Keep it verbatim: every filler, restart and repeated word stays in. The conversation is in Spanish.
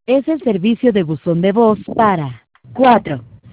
Es el servicio de buzón de voz para cuatro